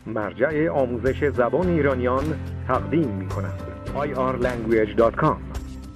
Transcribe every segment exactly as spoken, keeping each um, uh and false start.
مرجع آموزش زبان ایرانیان تقدیم می کند. آی آر لنگویج دات کام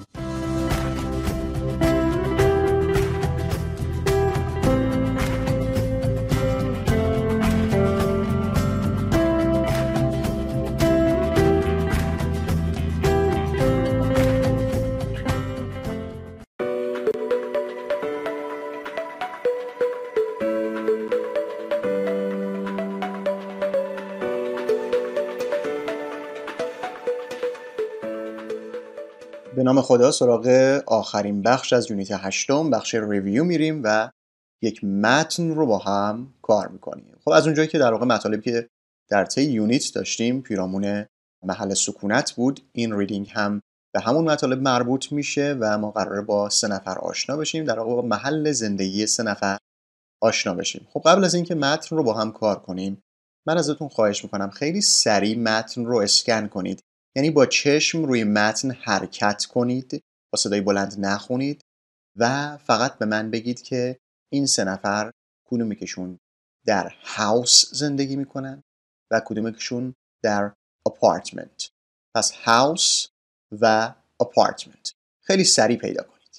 به نام خدا سراغ آخرین بخش از یونیت هشتم، بخش ریویو میریم و یک متن رو با هم کار میکنیم. خب از اونجایی که در واقع مطالبی که در طی یونیت داشتیم پیرامون محل سکونت بود، این ریدینگ هم به همون مطالب مربوط میشه و ما قراره با سه نفر آشنا بشیم، در واقع با محل زندگی سه نفر آشنا بشیم. خب قبل از اینکه متن رو با هم کار کنیم، من ازتون خواهش میکنم خیلی سریع متن رو اسکن کنید. یعنی با چشم روی متن حرکت کنید، با صدای بلند نخونید و فقط به من بگید که این سه نفر کدومیکشون در هاوس زندگی میکنن و کدومیکشون در اپارتمنت. پس هاوس و اپارتمنت. خیلی سریع پیدا کنید.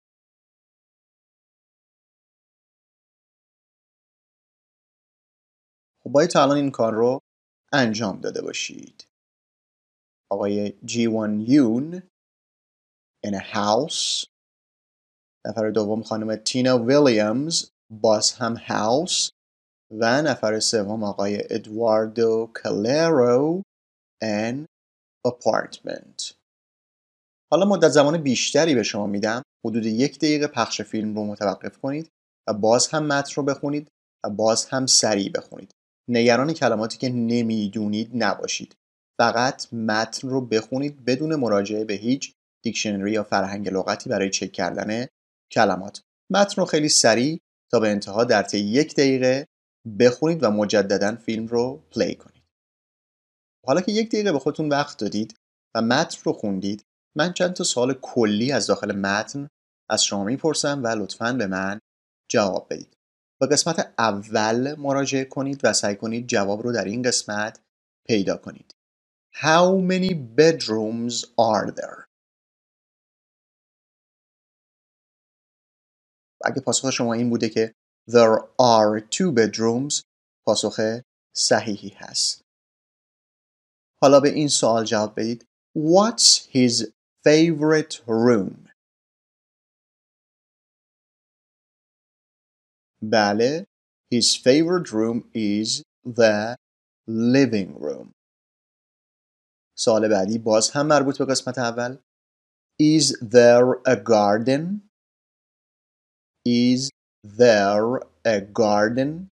خب باید تا الان این کار رو انجام داده باشید. آقای جی وان یون in a house. نفر دوم خانم تینا ویلیامز باز هم هاوس و نفر سوم آقای ادواردو کالرو ان اپارتمنت. حالا مدت زمان بیشتری به شما میدم، حدود یک دقیقه پخش فیلم رو متوقف کنید و باز هم متن رو بخونید و باز هم سریع بخونید. نگران کلماتی که نمیدونید نباشید، فقط متن رو بخونید بدون مراجعه به هیچ دیکشنری یا فرهنگ لغتی برای چک کردن کلمات. متن رو خیلی سریع تا به انتها در طی یک دقیقه بخونید و مجددا فیلم رو پلی کنید. حالا که یک دقیقه به خودتون وقت دادید و متن رو خوندید، من چند تا سوال کلی از داخل متن از شما میپرسم و لطفاً به من جواب بدید. به قسمت اول مراجعه کنید و سعی کنید جواب رو در این قسمت پیدا کنید. How many bedrooms are there? اگه پاسخ شما این بوده که There are two bedrooms، پاسخ صحیحی هست. حالا به این سوال جواب بدید. What's his favorite room? بله، his favorite room is the living room. سوال بعدی باز هم مربوط به قسمت اول. Is there a garden? Is there a garden?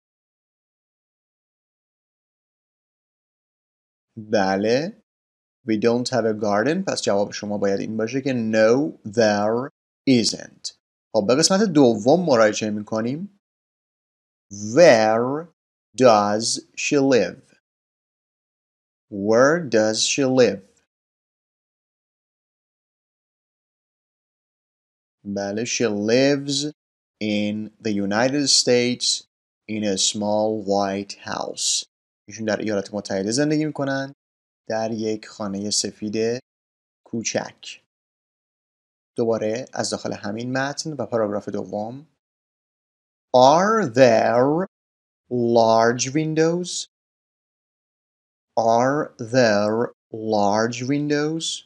بله، we don't have a garden. پس جواب شما باید این باشه که no there isn't. خب به قسمت دوم مراجعه میکنیم. Where does she live? Where does she live? بله، she lives in the United States in a small white house. ایشون در ایالات متحده زندگی میکنن در یک خانه سفید کوچک. دوباره از داخل همین متن و پاراگراف دوم. Are there large windows? Are there large windows?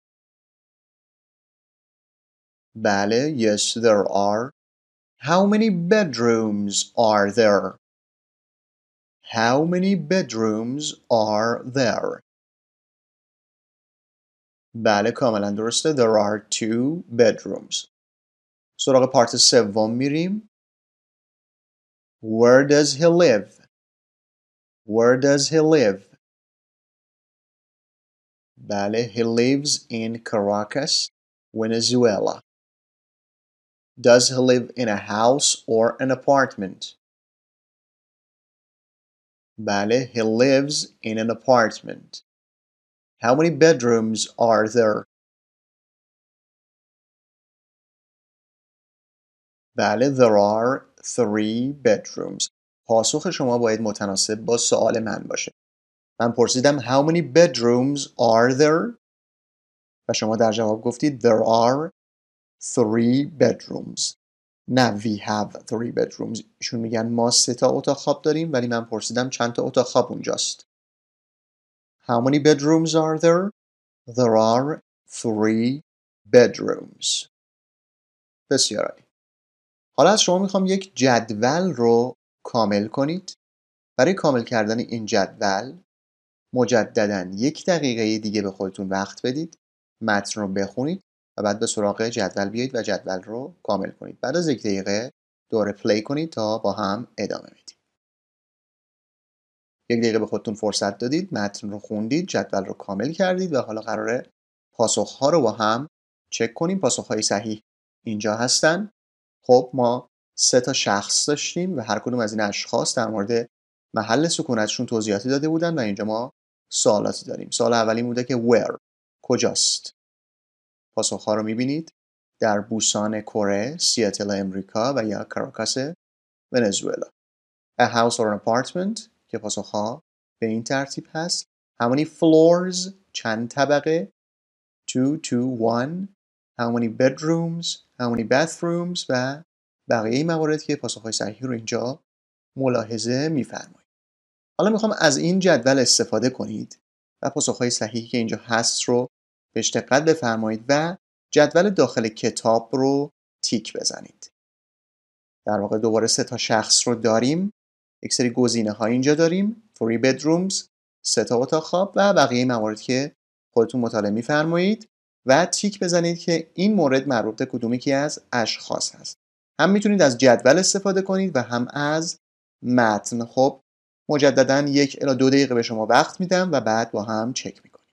بله, yes there are. How many bedrooms are there? How many bedrooms are there? بله, کاملا درسته. There are two bedrooms. سراغ پارت سوم میریم. Where does he live? Where does he live? بله, he lives in Caracas, Venezuela. Does he live in a house or an apartment? بله, he lives in an apartment. How many bedrooms are there? بله, there are three bedrooms. پاسخ شما باید متناسب با سوال من باشه. من پرسیدم how many bedrooms are there و شما در جواب گفتید there are three bedrooms. نه we have three bedrooms. ایشون میگن ما سه تا اتاق خواب داریم ولی من پرسیدم چند تا اتاق خواب اونجاست. How many bedrooms are there? There are three bedrooms. بسیار عالی. حالا از شما میخوام یک جدول رو کامل کنید. برای کامل کردن این جدول مجدداً یک دقیقه دیگه به خودتون وقت بدید، متن رو بخونید و بعد به سراغ جدول بیایید و جدول رو کامل کنید. بعد از یک دقیقه دوباره پلی کنید تا با هم ادامه بدیم. یک دقیقه به خودتون فرصت دادید، متن رو خوندید، جدول رو کامل کردید و حالا قراره پاسخ‌ها رو با هم چک کنیم. پاسخ‌های صحیح اینجا هستن. خب ما سه تا شخص داشتیم و هر کدوم از این اشخاص در مورد محل سکونتشون توضیحاتی داده بودن و اینجا ما سوالاتی داریم. سوال اولی بوده که where کجاست؟ پاسخ‌ها رو می‌بینید. در بوسان کره، سیاتل امریکا و یا کاراکاس ونزوئلا. A house or an apartment که پاسخ‌ها به این ترتیب هست. How many floors چند طبقه؟ two, two, one. How many bedrooms? How many bathrooms؟ و بقیه موارد که پاسخ‌های صحیح رو اینجا ملاحظه می‌فرمایید. حالا میخوام از این جدول استفاده کنید و پاسخ‌های صحیحی که اینجا هست رو بهش دقت بفرمایید و جدول داخل کتاب رو تیک بزنید. در واقع دوباره سه تا شخص رو داریم. یک سری گزینه‌ها اینجا داریم. three bedrooms، سه تا اتاق خواب و بقیه موارد که خودتون مطالعه می‌فرمایید و تیک بزنید که این مورد مربوط به کدوم یکی از اشخاص هست. هم میتونید از جدول استفاده کنید و هم از متن. خب مجدداً یک الی دو دقیقه به شما وقت میدم و بعد با هم چک میکنیم.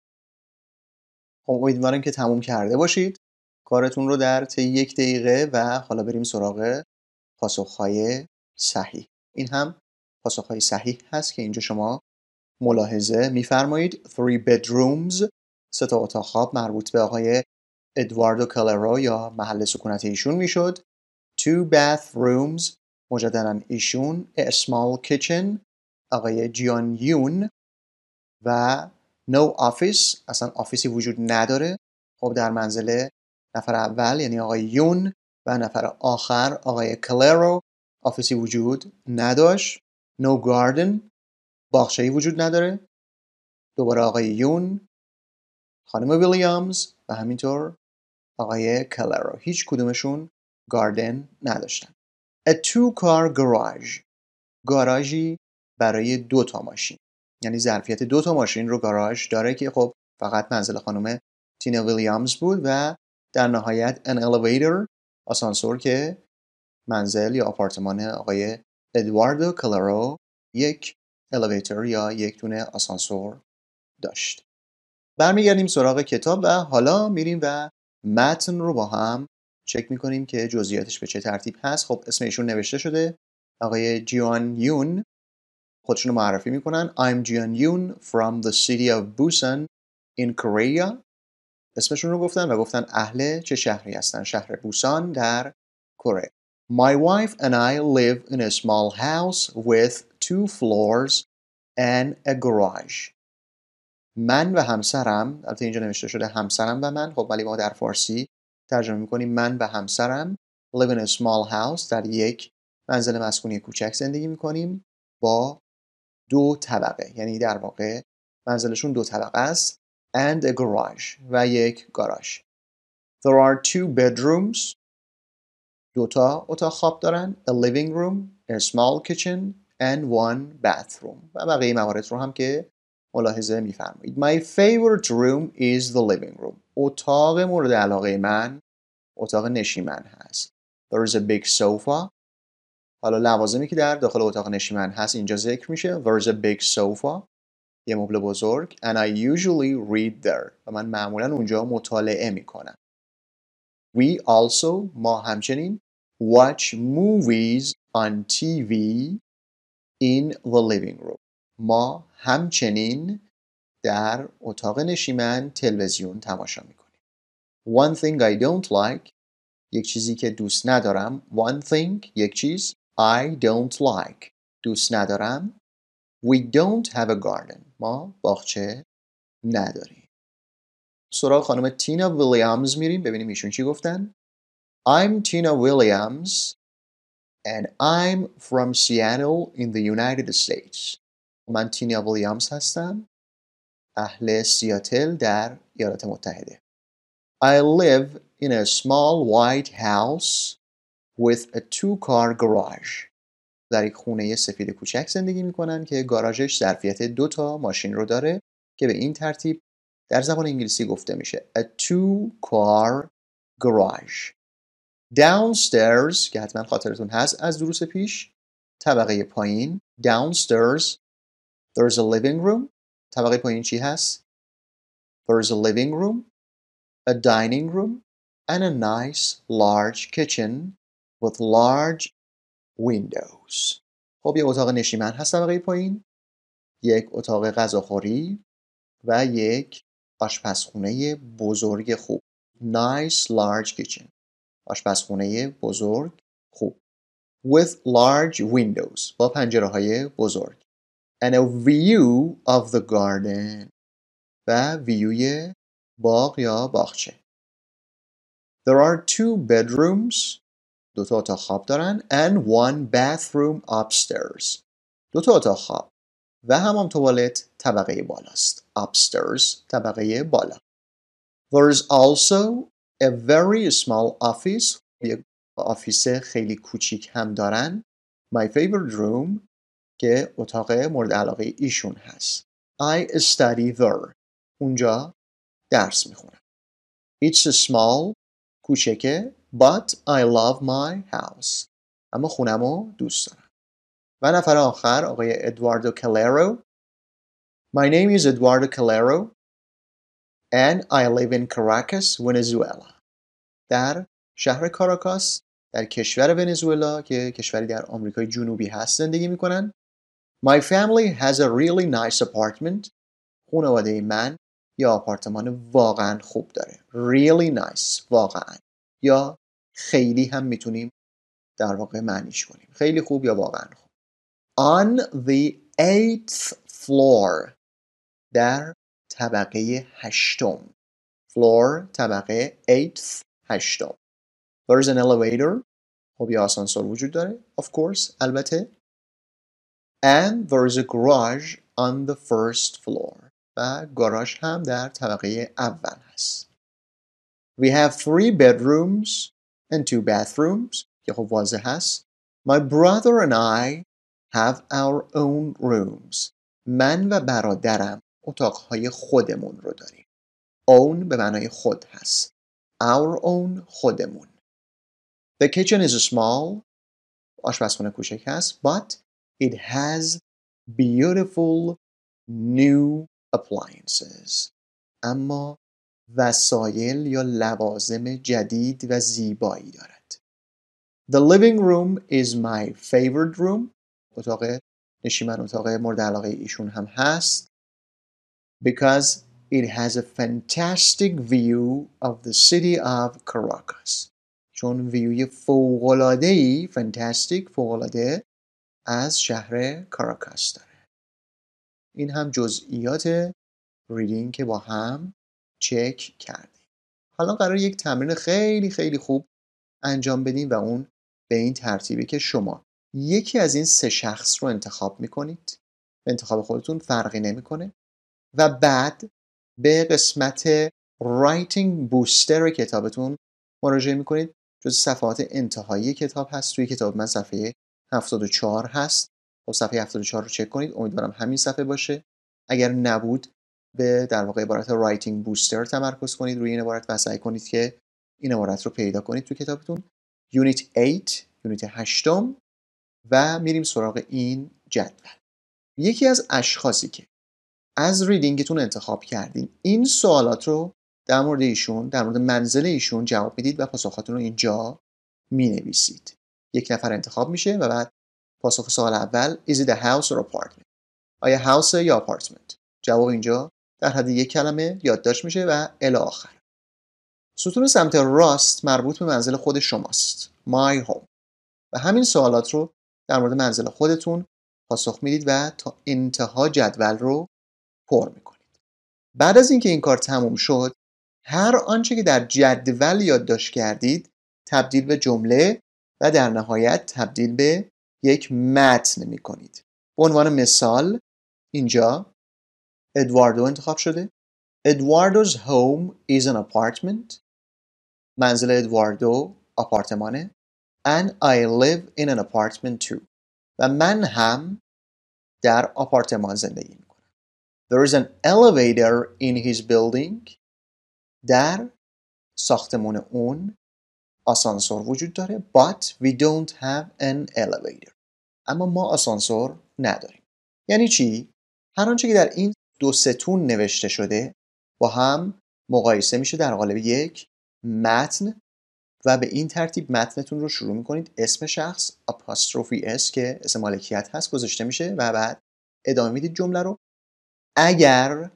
خب امیدوارم که تموم کرده باشید کارتون رو در طی یک دقیقه و حالا بریم سراغ پاسخ‌های صحیح. این هم پاسخ‌های صحیح هست که اینجا شما ملاحظه می‌فرمایید. three bedrooms، سه تا اتاق خواب مربوط به آقای ادواردو کالرو یا محل سکونت ایشون میشد. two bathrooms، مجدداً ایشون. a small kitchen، آقای جیان یون. و no office، اصلا آفیسی وجود نداره. خب در منزل نفر اول یعنی آقای یون و نفر آخر آقای کالرو آفیسی وجود نداشت. no garden، باغچه‌ای وجود نداره. دوباره آقای یون، خانم ویلیامز و همینطور آقای کالرو هیچ کدومشون گاردن نداشتن. a two car garage، گاراژی برای دو تا ماشین، یعنی ظرفیت دو تا ماشین رو گاراژ داره که خب فقط منزل خانم تینا ویلیامز بود. و در نهایت an elevator، آسانسور که منزل یا آپارتمان آقای ادواردو کالرو یک الیویتور یا یک دونه آسانسور داشت. برمیگردیم سراغ کتاب و حالا میریم و متن رو با هم چک میکنیم که جزئیاتش به چه ترتیب هست. خب اسم ایشون نوشته شده، آقای جیان یون. خودشون رو معرفی میکنن. I'm Jian Yoon from the city of Busan in Korea. اسمشون رو گفتن و گفتن اهل چه شهری هستن؟ شهر بوسان در کره. My wife and I live in a small house with two floors and a garage. من و همسرم، البته اینجا نوشته شده همسرم و من، خب ولی ما در فارسی ترجمه میکنیم من و همسرم live in a small house، در یک منزل مسکونی کوچک زندگی میکنیم با دو طبقه، یعنی در واقع منزلشون دو طبقه است. and a garage، و یک گاراژ. There are two bedrooms، دو تا اتاق خواب دارن. a living room، a small kitchen and one bathroom، و بقیه موارد رو هم که ملاحظه می‌فرمایید. My favorite room is the living room. اتاق مورد علاقه من اتاق نشیمن هست. There is a big sofa. حالا لوازمی که در داخل اتاق نشیمن هست اینجا ذکر میشه. There is a big sofa، یه مبل بزرگ. And I usually read there، و من معمولا اونجا مطالعه میکنم. We also، ما همچنین watch movies on تی وی in the living room. ما همچنین در اتاق نشیمن تلویزیون تماشا میکنیم. One thing I don't like، یک چیزی که دوست ندارم. One thing، یک چیز. I don't like، دوست ندارم. We don't have a garden. ما باغچه نداریم. سراغ خانم تینا ویلیامز میریم ببینیم ایشون چی گفتن. I'm Tina Williams and I'm from Seattle in the United States. من تینا ویلیامز هستم. اهل سیاتل در ایالات متحده. I live in a small white house with a two-car garage. در یک خونه سفید کوچک زندگی میکنن که گاراژش ظرفیت دو تا ماشین رو داره که به این ترتیب در زبان انگلیسی گفته میشه a two-car garage. Downstairs که حتما خاطرتون هست از دروس پیش طبقه پایین downstairs there's a living room. طبقه پایین چی هست؟ There's a living room, a dining room and a nice large kitchen with large windows. خب یه اتاق نشیمن هست طبقه پایین، یک اتاق غذاخوری و یک آشپزخونه بزرگ خوب. Nice large kitchen. آشپزخونه بزرگ خوب. With large windows. با پنجره های بزرگ. And a view of the garden. و ویوی باغ یا باغچه. There are two bedrooms. دو تا اتاق خواب دارن. And one bathroom upstairs. دو تا اتاق خواب. و حمام توالت طبقه بالاست. Upstairs طبقه بالا. There is also a very small office. یک آفیس خیلی کوچیک هم دارن. My favorite room که اتاق مورد علاقه ایشون هست. I study there. اونجا درس میخونم. It's small. کوچکه. But I love my house. اما خونمو دوست دارم. و نفر آخر آقای ادواردو کالرو. My name is Eduardo Calero and I live in Caracas, Venezuela. در شهر کاراکاس در کشور ونزوئلا که کشوری در آمریکای جنوبی هست زندگی میکنن. My family has a really nice apartment. خانواده من یا آپارتمان واقعا خوب داره. Really nice. واقعا. یا خیلی هم میتونیم در واقع معنیش کنیم. خیلی خوب یا واقعا خوب. On the eighth floor. در طبقه هشتم. Floor طبقه eighth هشتم. There is an elevator. خب یه آسانسور وجود داره. Of course. البته. And there is a garage on the first floor. و گاراژ هم در طبقه اول هست. We have three bedrooms and two bathrooms. که خب واضح هست. My brother and I have our own rooms. من و برادرم اتاقهای خودمون رو داریم. Own به معنای خود هست. Our own خودمون. The kitchen is small. آشپزخونه کوچک هست. But it has beautiful new appliances. اما وسایل یا لوازم جدید و زیبایی دارد. The living room is my favorite room. اتاق نشیمن اتاق مورد علاقه ایشون هم هست. Because it has a fantastic view of the city of Caracas. چون ویوی فوق‌العاده‌ای fantastic فوق‌العاده از شهر کاراکاس داره. این هم جزئیات ریدینگ که با هم چک کردیم. حالا قرار یک تمرین خیلی خیلی خوب انجام بدیم و اون به این ترتیبه که شما یکی از این سه شخص رو انتخاب میکنید. انتخاب خودتون فرقی نمیکنه و بعد به قسمت رایتینگ بوستر کتابتون مراجعه میکنید. جز صفحات انتهایی کتاب هست. توی کتاب من صفحه هفتاد و چهار هست. خب صفحه هفتاد و چهار رو چک کنید. امیدوارم همین صفحه باشه. اگر نبود به در واقع عبارت رایتینگ بوستر تمرکز کنید روی این عبارت و سعی کنید که این عبارت رو پیدا کنید تو کتابتون. یونیت هشت، یونیت هشتم و میریم سراغ این جدول. یکی از اشخاصی که از ریدینگتون انتخاب کردین این سوالات رو در مورد ایشون، در مورد منزل ایشون جواب میدید و پاسخاتون رو اینجا مینویسید. یک نفر انتخاب میشه و بعد پاسخ سوال اول is it a house or apartment؟ آیا هاوس یا آپارتمنت؟ جواب اینجا در حد یک کلمه یادداشت میشه و الی آخر. ستون سمت راست مربوط به منزل خود شماست. My home. و همین سوالات رو در مورد منزل خودتون پاسخ میدید و تا انتها جدول رو پر میکنید. بعد از اینکه این کار تموم شد، هر آنچه که در جدول یادداشت کردید تبدیل به جمله و در نهایت تبدیل به یک متن میکنید. به عنوان مثال اینجا ادواردو انتخاب شده. Eduardo's home is an apartment. منزل ادواردو آپارتمانه. And I live in an apartment too. و من هم در آپارتمان زندگی میکنم. There is an elevator in his building. در ساختمان اون آسانسور وجود داره. But we don't have an elevator. اما ما آسانسور نداریم. یعنی چی؟ هر آنچه که در این دو ستون نوشته شده با هم مقایسه میشه در قالب یک متن و به این ترتیب متنتون رو شروع میکنید. اسم شخص apostrophe s که اسم مالکیت هست گذاشته میشه و بعد ادامه میدید جمله رو. اگر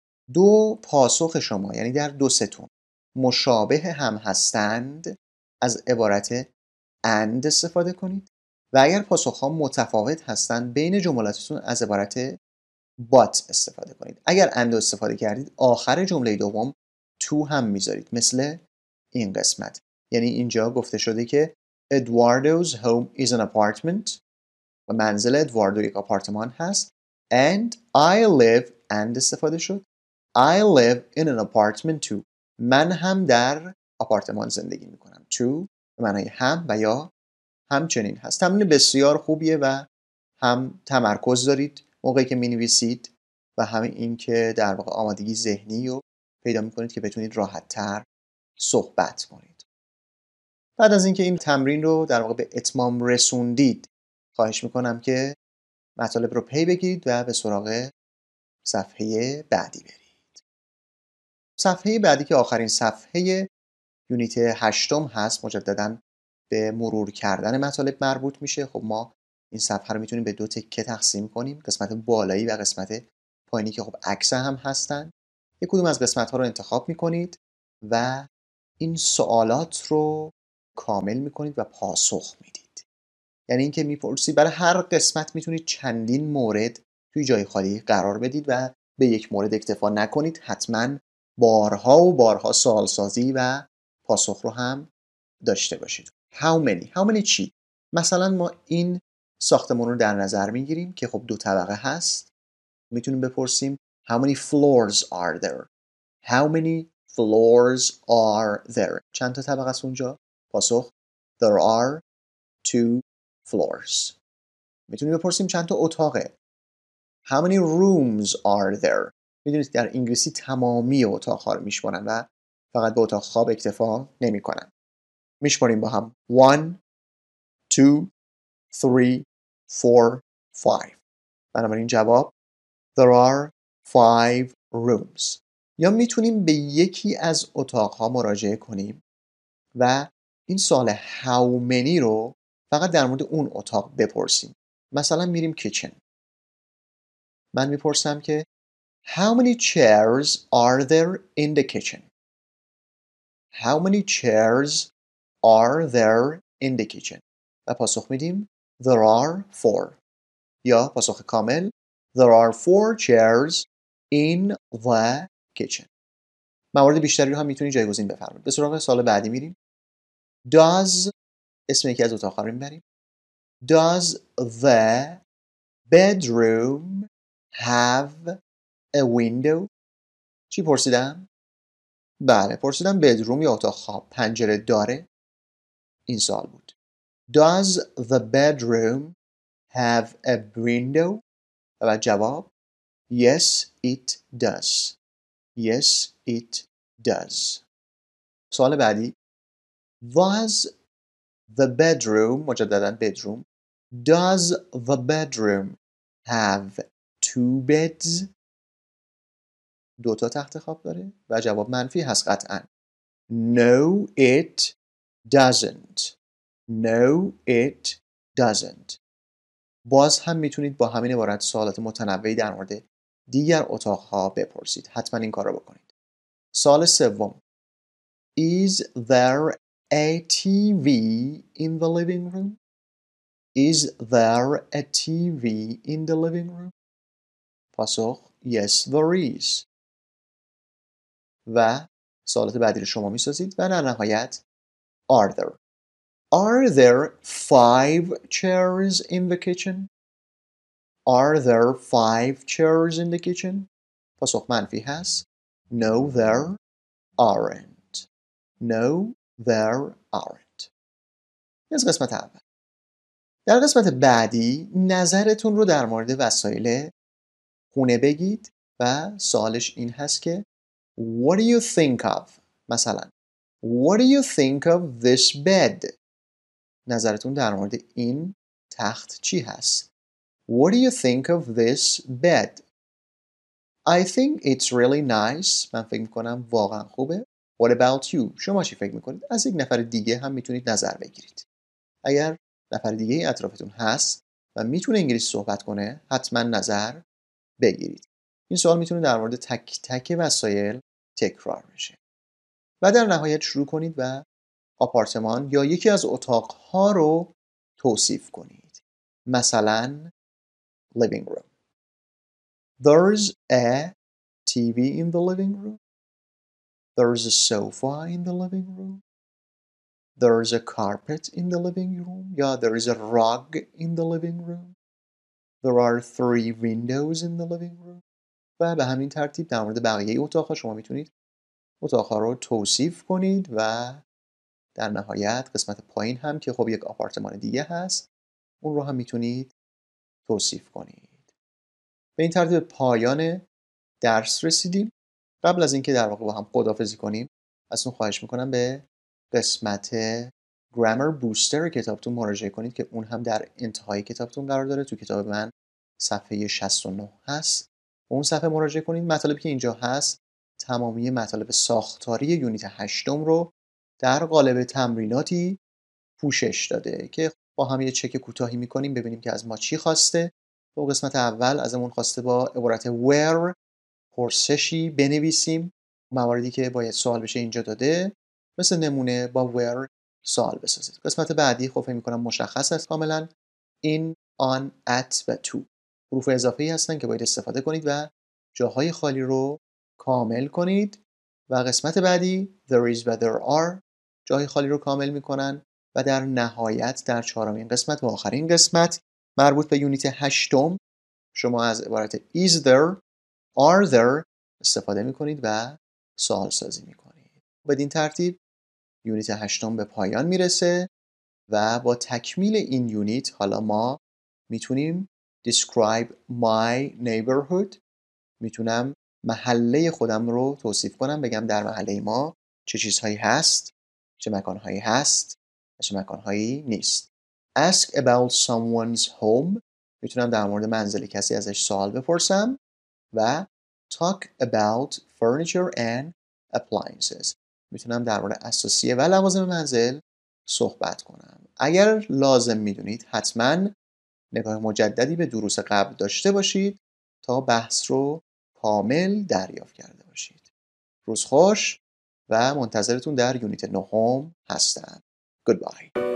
دو پاسخ شما یعنی در دو ستون مشابه هم هستند از عبارت and استفاده کنید و اگر پاسخ ها متفاوت هستند بین جملاتتون از عبارت but استفاده کنید. اگر and استفاده کردید آخر جمله دوم to هم میذارید مثل این قسمت. یعنی اینجا گفته شده که Eduardo's home is an apartment و منزل ادواردو یک آپارتمان هست. And I live and استفاده شد. I live in an apartment too. من هم در آپارتمان زندگی میکنم. To به معنای هم و یا همچنین هست. تمرین بسیار خوبیه و هم تمرکز دارید موقعی که مینویسید و همین این که در واقع آمادگی ذهنی رو پیدا میکنید که بتونید راحت تر صحبت کنید. بعد از اینکه این تمرین رو در واقع به اتمام رسوندید خواهش میکنم که مطالب رو پی بگیرید و به سراغ صفحه بعدی برید. صفحه بعدی که آخرین صفحه یونیت هشتم هست مجدداً به مرور کردن مطالب مربوط میشه. خب ما این صفحه رو میتونیم به دو تکه تقسیم کنیم، قسمت بالایی و قسمت پایینی که خب عکس هم هستن. یک کدوم از قسمت ها رو انتخاب میکنید و این سوالات رو کامل میکنید و پاسخ میدید. یعنی اینکه میپرسید برای هر قسمت میتونید چندین مورد توی جای خالی قرار بدید و به یک مورد اکتفا نکنید. حتما بارها و بارها سوال سازی و پاسخ رو هم داشته باشید. How many؟ How many چی؟ مثلا ما این ساختمان رو در نظر میگیریم که خب دو طبقه هست. میتونیم بپرسیم How many floors are there؟ How many floors are there؟ چند تا طبقه است اونجا؟ پاسخ There are two floors. میتونیم بپرسیم چند تا اتاقه. How many rooms are there؟ میدونید در انگلیسی تمامی اتاقها رو میشمارن و فقط به اتاق خواب اکتفا نمیکنن. میشماریم با هم one two three four five. بنابراین جواب There are five rooms. یا میتونیم به یکی از اتاقها مراجعه کنیم و این سوال how many رو فقط در مورد اون اتاق بپرسیم. مثلا میریم کیچن. من میپرسم که How many chairs are there in the kitchen؟ How many chairs are there in the kitchen؟ و پاسخ میدیم There are four. یا پاسخ کامل There are four chairs in the kitchen. موارد بیشتری رو هم میتونید جایگزین بفرمایید. به سراغ سوال بعدی میریم. Does اسم یکی از اتاق‌ها رو میبریم. Does the bedroom have a window؟ چی پرسیدم؟ بله پرسیدم bedroom یا اتاق خواب پنجره داره؟ این سوال بود. Does the bedroom have a window؟ و جواب Yes it does. Yes it does. سوال بعدی. Does the bedroom مجدداً bedroom Does the bedroom have two beds؟ دو تا تخت خواب داره؟ و جواب منفی هست قطعاً. No it doesn't. No it doesn't. باز هم میتونید با همین عبارت سوالات متنوعی در مورد دیگر اتاقها بپرسید. حتما این کار رو بکنید. سوال سوم. Is there a تی وی in the living room؟ Is there a تی وی in the living room? پاسخ Yes there is. و سوالات بعدی رو شما میسازید و در نهایت Are there Are there five chairs in the kitchen? Are there five chairs in the kitchen? پاسخ منفی هست. No there aren't. No there aren't. از قسمت اول. در قسمت بعدی نظرتون رو در مورد وسایل خونه بگید و سوالش این هست که What do you think of؟ مثلا What do you think of this bed؟ نظرتون در مورد این تخت چی هست؟ What do you think of this bed؟ I think it's really nice. من فکر میکنم واقعا خوبه. What about you؟ شما چی فکر میکنید؟ از یک نفر دیگه هم میتونید نظر بگیرید. اگر نفر دیگه اطرافتون هست و میتونه انگلیسی صحبت کنه حتما نظر بگیرید. این سوال میتونه در مورد تک تک وسایل تکرار بشه. و در نهایت شروع کنید و آپارتمان یا یکی از اتاقها رو توصیف کنید. مثلا living room. There's a تی وی in the living room. There's a sofa in the living room. There's a carpet in the living room. Yeah, there is a rug in the living room. There are three windows in the living room. و به همین ترتیب در مورد بقیه اتاق‌ها شما میتونید اتاق‌ها رو توصیف کنید و در نهایت قسمت پایین هم که خب یک آپارتمان دیگه هست اون رو هم میتونید توصیف کنید. به این ترتیب پایان درس رسیدیم. قبل از اینکه در واقع با هم خداحافظی کنیم ازتون خواهش میکنم به قسمت گرامر بوستر کتابتون مراجعه کنید که اون هم در انتهای کتابتون قرار داره. تو کتاب من صفحه شصت و نه هست. به اون صفحه مراجعه کنید. مطالبی که اینجا هست تمامی مطالب ساختاری یونیت هشتم رو در قالب تمریناتی پوشش داده که با هم یه چک کوتاهی میکنیم ببینیم که از ما چی خواسته. تو قسمت اول ازمون خواسته با عبارت where پرسشی بنویسیم. مواردی که باید سوال بشه اینجا داده. مثل نمونه با where سوال بسازید. قسمت بعدی خب فکر می‌کنم مشخص است کاملا. in, on, at و to حروف اضافه‌ای هستن که باید استفاده کنید و جاهای خالی رو کامل کنید. و قسمت بعدی there is و there are جاهای خالی رو کامل میکنن. و در نهایت در چهارمین قسمت و آخرین قسمت مربوط به یونیت هشتم شما از عبارت is there are there استفاده میکنید و سوال سازی میکنید. بدین ترتیب یونیت هشتم به پایان میرسه و با تکمیل این یونیت حالا ما میتونیم describe my neighborhood میتونم محله خودم رو توصیف کنم بگم در محله ما چه چیزهایی هست چه مکانهایی هست و چه مکانهایی نیست. ask about someone's home میتونم در مورد منزل کسی ازش سوال بپرسم و talk about furniture and appliances میتونم در مورد اساسیه و لوازم منزل صحبت کنم. اگر لازم میدونید حتما نگاه مجددی به دروس قبل داشته باشید تا بحث رو کامل دریافت کرده باشید. روز خوش و منتظرتون در یونیت نهم هستم. Goodbye.